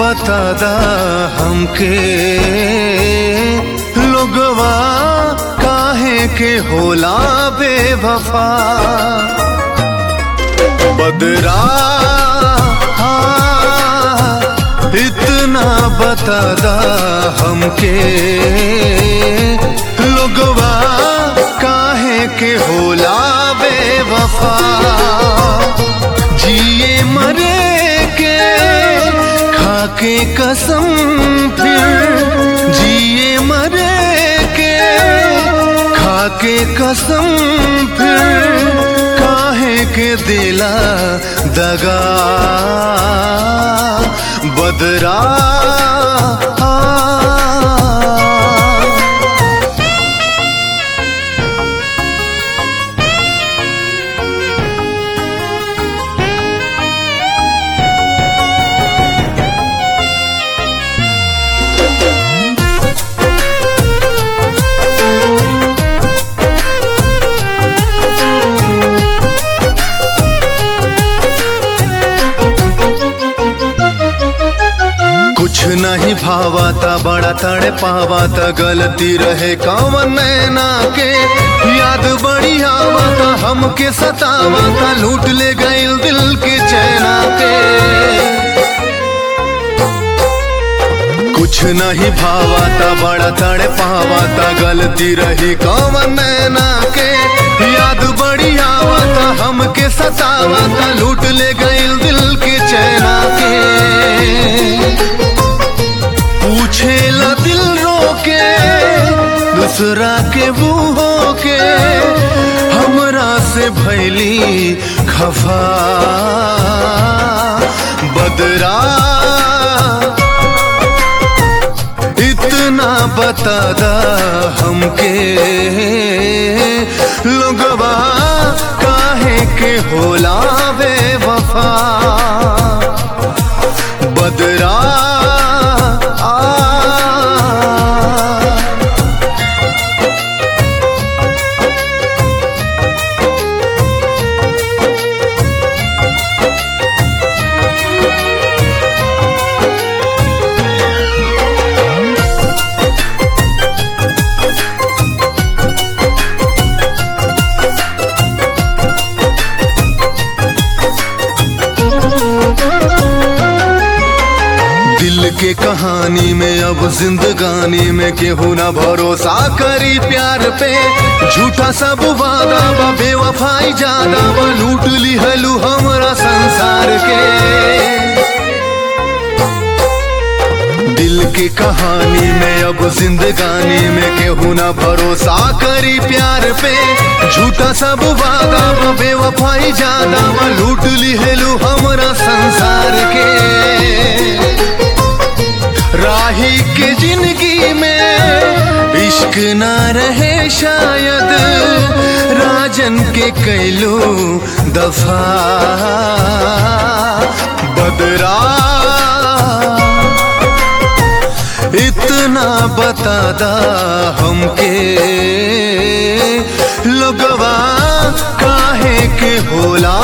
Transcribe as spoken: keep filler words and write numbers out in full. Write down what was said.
बता दा हमके लोगवा काहे के होला बेवफा। बदरा इतना बता दा हमके लोगवा काहे के होला बेवफा। जिए मरे के खाके कसम फिर जिए मरे के खाके कसम फिर काहे के दिला दगा। बदरा कुछ नहीं भावाता बड़ा तड़े पावाता गलती रहे कौन नैना के। याद बड़ी आवाता हमके सतावाता लूट ले गई दिल के चैना के। कुछ नहीं भावाता बड़ा तड़े पावाता गलती रही कौन नैना के। याद बड़ी आवाता हमके सतावाता लूट ले गई दिल के चैना के। पूछे ला दिल रोके दूसरा के वो होके हमरा से भैली खफा। बदरा इतना बता दा हमके लोगवा काहे के होला बेवफा। बदरा के कहानी में अब जिंदगानी में केहू ना भरोसा करी प्यार पे। झूठा सब वादा बा बेवफाई ज्यादा बा लूट ली हलू हमरा संसार के। दिल की कहानी में अब जिंदगानी में केहू ना भरोसा करी प्यार पे। झूठा सब वादा बा बेवफाई ज्यादा बा लूट ली हलू हमरा संसार के। राही के जिंदगी में इश्क ना रहे शायद राजन के कैलू दफा। बदरा इतना बता दा हमके लोगवा काहे के होला